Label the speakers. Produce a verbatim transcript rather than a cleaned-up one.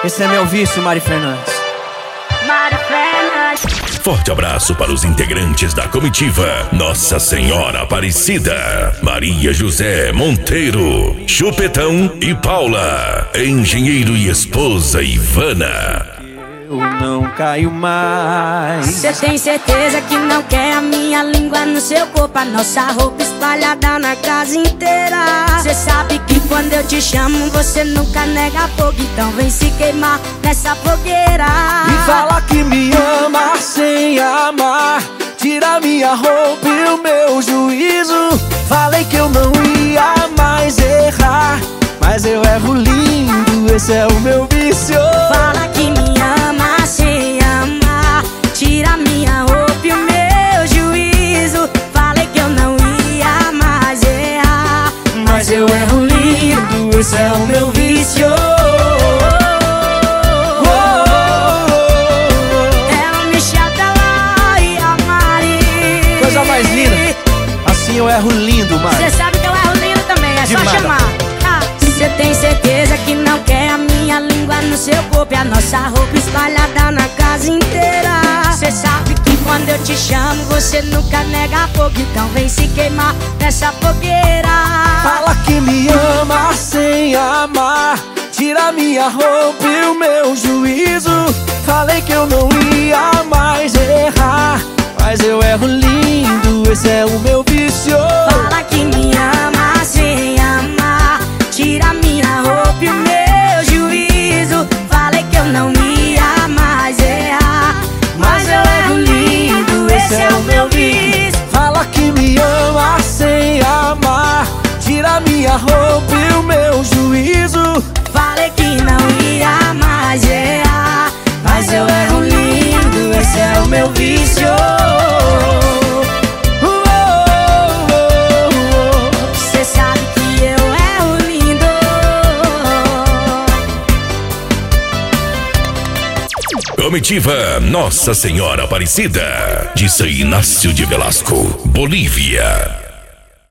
Speaker 1: Esse é meu vício, Mari Fernandes.
Speaker 2: Mari Fernandes.
Speaker 3: Forte abraço para os integrantes da comitiva Nossa Senhora Aparecida, Maria José Monteiro, Chupetão e Paula, engenheiro e esposa Ivana.
Speaker 1: Eu não caio mais.
Speaker 2: Cê tem certeza que não quer a minha língua no seu corpo, a nossa roupa espalhada na casa inteira. Cê sabe que quando eu te chamo você nunca nega fogo, então vem se queimar nessa fogueira.
Speaker 1: E fala que me ama sem amar, tira minha roupa e o meu juízo. Falei que eu não ia mais errar, mas eu erro lindo, esse é o meu vício.
Speaker 2: Fala que me ama sem amar, tira minha roupa e o meu juízo. Falei que eu não ia mais errar,
Speaker 1: mas eu erro lindo, esse é o meu vício.
Speaker 2: É o Michel Teló e a Mari.
Speaker 1: Coisa mais linda. Assim eu erro lindo, Mari.
Speaker 2: Cê sabe que eu erro lindo também, é
Speaker 1: Demais.
Speaker 2: só chamar. Cê tem certeza que não quer a minha língua no seu corpo e a nossa roupa espalhada na casa inteira. Cê sabe que quando eu te chamo você nunca nega fogo, então vem se queimar nessa fogueira.
Speaker 1: Fala que me ama sem amar, tira minha roupa e o meu juízo. Falei que eu não ia mais errar, mas eu erro lindo, esse é o meu vício.
Speaker 2: Fala que me ama sem amar, tira minha roupa e o meu juízo. Falei que eu não ia mais errar, mas eu erro lindo, esse é o meu vício.
Speaker 1: Fala que me ama sem amar, tira minha roupa e o meu juízo.
Speaker 2: Falei que não ia mais errar, mas eu erro lindo, esse é o meu vício. Cê sabe que eu erro lindo.
Speaker 3: Comitiva Nossa Senhora Aparecida, de São Inácio de Velasco, Bolívia.